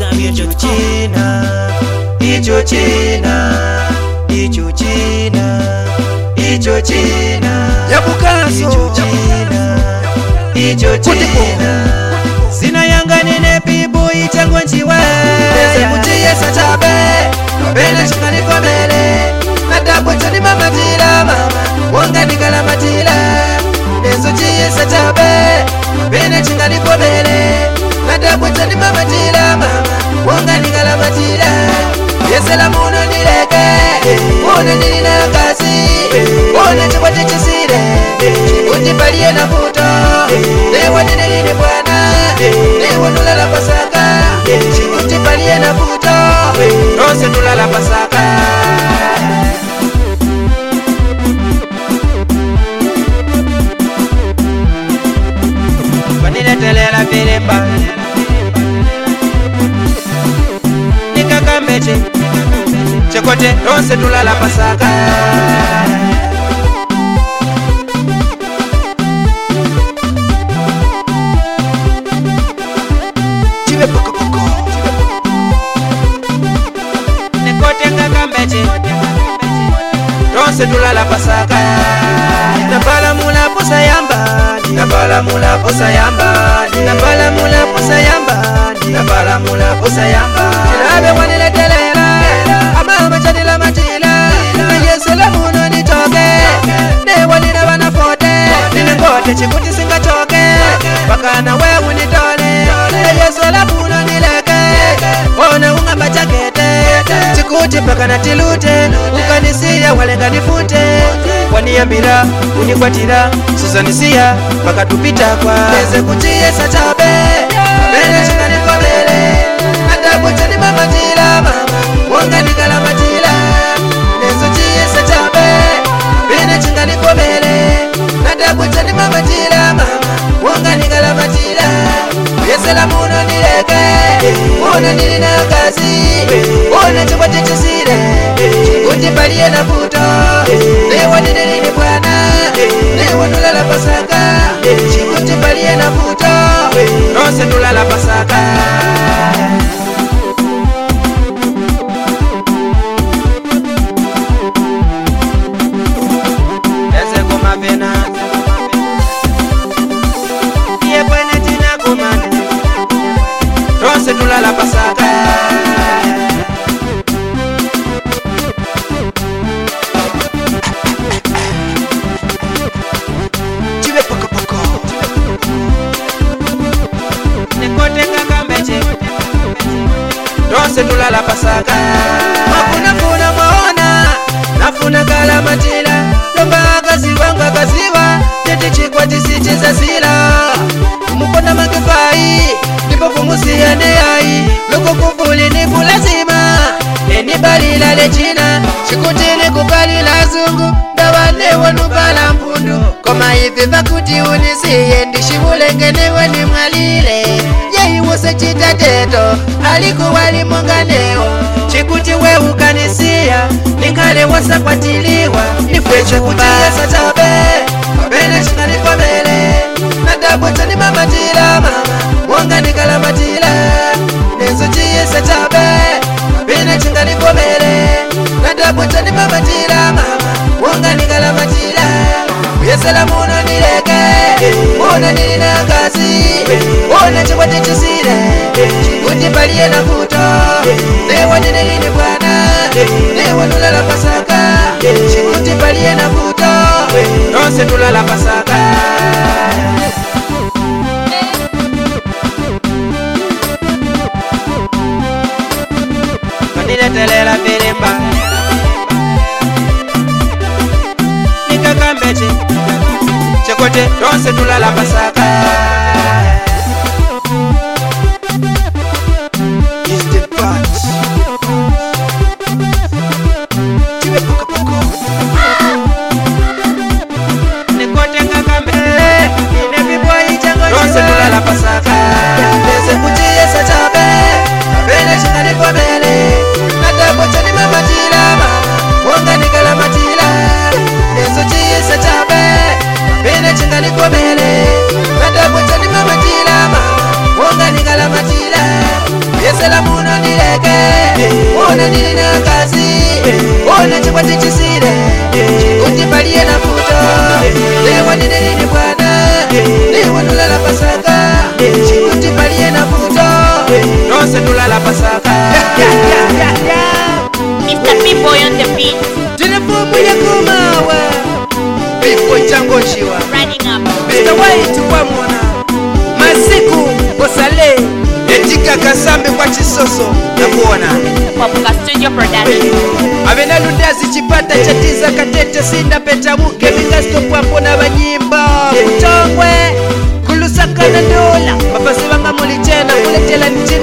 Sina yangani ne pibu ichango nchiwe Nese kuchiye sachabe Bene chingani kwa mele Natabu chani mama jila mama Wanga nikala majila Nese kuchiye sachabe Bene chingani kwa mele Natabu chani mama jila mama Wanga nikala majila Yesela muno nileke Muno nilina kasi Muno chikwa chichisire Ujipalie na puto Lewa nilini bwana Lewa nulala pasaka Ujipalie na puto Rose nulala pasaka Vanile telela filimba Nikaka meche Chekote Rose nulala pasaka Ronse tulala pasaka Nabala mula posa yamba Nabala mula posa yamba Nabala mula posa yamba Nabala mula posa yamba Chilabe wanile telela Amama chanila majila Yesela muno nitoke Ne walina wana fote Nile kote chikuti singa choke Bakana wewu nitole Yesela muno nileke Ona unga machakete Chikuti paka na tilute Ukanisia walenga nifute Waniambira, unikwatira Suzanisia, paka tupita kwa Neze kuchie sachabe Bene chingani kwa bele Natabu chani mama jila mama Wanga nikala majila Neze kuchie sachabe Bene chingani kwa bele Natabu chani mama jila mama Wanga nikala majila Yesela muno nileke Muno nilina kasi Muno chukwa chichisire Ujipalie na puto Lewa nilini bwana Lewa nulala pasaka Ujipalie na puto Rose nulala pasaka Ese kuma pena Iye kwene tina kumane Rose nulala pasaka Rose tulala pasaka Mafuna funa maona Nafuna kala matila Lomba akaziwa kaziwa Tete chikwa tisichiza sila Umukona makifai Nipo kumusia neyai Loko kufuli nifu lazima Neni balila lechina Chikutini kubalila zungu Dawane wanubala mpundu Koma hivi vakuti unisiye Ndishi ulengenewe ni mwalile Wose chitateto alikuwa limonganeo Chikuti we ukanisia Nikale wasa kwatiliwa Nifwe chikutia sachabe Bene chingani kwa mele Nadabu chani mama jila mama Wanga nikala majila Nezo chiye sachabe Bene chingani kwa mele Nadabu chani mama jila mama Wanga nikala majila Yesela muno nileke Muno nilina kasi Muno chikwa chichisire Ujipalie na puto Lewa nilini bwana Lewa nulala pasaka Ujipalie na puto Rose nulala pasaka Kanile telela filimba Nikaka meche Chekote Rose nulala pasaka Pasaka Neze kuchie sachabe Bene chingani kwa mele Natabu chani mama jila mama Wanga nikala majila Neze kuchie sachabe Bene chingani kwa mele Natabu chani mama jila mama Wanga nikala majila Yesela mu ona chikwati chisire kuti paliye na futo lewa ninenini bwana lewa nulala pasaka chikuti paliye na futo nonse nulala pasaka Mr. P-Boy on the beat. Tinefupu ya kumawa Bifo chango shiwa Running up. Mr. White kwa mwana Masiku Osale Etika kasambe kwa chisoso na kuona Papuka Studio Production. Avena lundazi chipata chatiza katete sinda petamuke Vingasto pwampo na banyimba Mtongwe Kulusaka na dola Mapasi wanga muli chena kuletela nchini